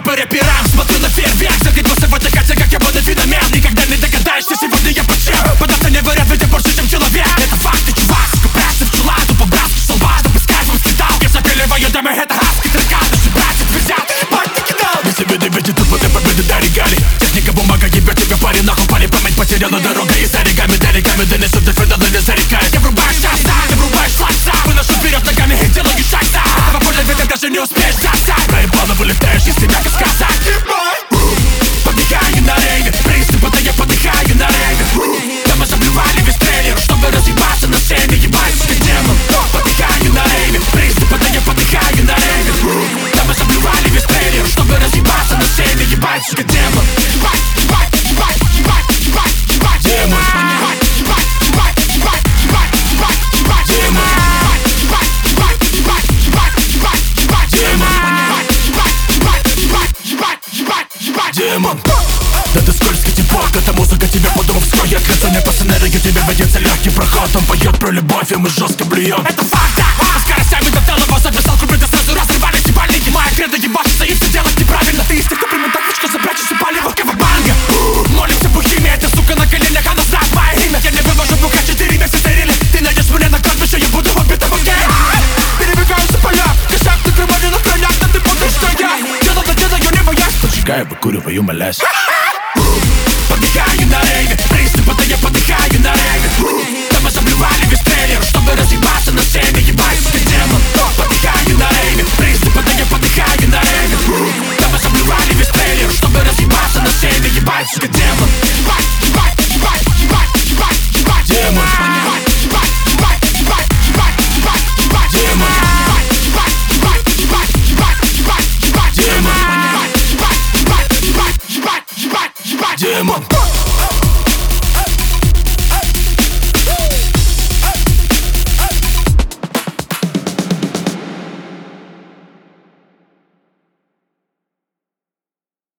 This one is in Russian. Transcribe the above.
по рэперам, смотрю на фейерверк. Загребался в этой кате, как я буду феномен. Никогда не догадаешься, сегодня я под чем. Подоценивает ведь больше, чем человек. Это факты, чувак, скупляться в чула. Тупо братский солба, чтобы с кайфом скидал. Я запиливаю дамы, это хаски трока. Наши братья твердят, парни канал. Без победы, ведь и тут до победы дорогали. Техника, бумага, ебет тебя парень, нахуй пали. Память потеряла дорога и за реками, далеками. Донесут до финала, не зарекаясь. Я врубаешь шанса, ты врубаешь флакса. Выношу вперед ногами и делаю шаг сам. Этого поля ветер даже не успеешь засать. Проебало вылетаешь, если мягко сказать. Подыхаю на рейве, приступы, да я подыхаю на рейве. Да мы заблювали весь трейлер, чтобы разъебаться на сцене, ебать, сука, демон. Подыхаю на рейве, приступы, да я подыхаю на рейве. Да мы заблювали весь трейлер, чтобы разъебаться на сцене, ебать, сука, демон. Ебать, ебать, ебать, ебать, ебать, ебать, демон. Ебать, ебать, ебать, ебать, ебать, ебать, ебать, демон. Ебать, ебать, ебать, ебать, ебать, ебать, демон. Демон. Да ты скользкий типок, эта музыка тебя подумав скроет. Лицо по энергии тебе водится легкий проход. Он поет про любовь, и мы жестко блюем. Это факт, да, скоростями до телова записал куплет, да сразу разрывали ебальники. Моя кредо ебашится и все делать неправильно. Ты из тех, кто примет тафичку, запрячешь и палево кавабанга. Молимся бухими, эта сука на коленях, она знает мое имя. Я не вывожу бухать 4 месяца рили. Ты найдешь меня на кладбище, я буду убитым в гейм. Перебегаются поля, кошак на кровати на крыльях. Да ты помнишь, что я делаю, не боясь. Поджигаю, выкуриваю, молясь. Подыхаю на рейве, приступы, да я подыхаю на рейве. Да мы заблювали весь трейлер, чтобы разъебаться на сцене, ебать, сука, демон. Подыхаю на рейве,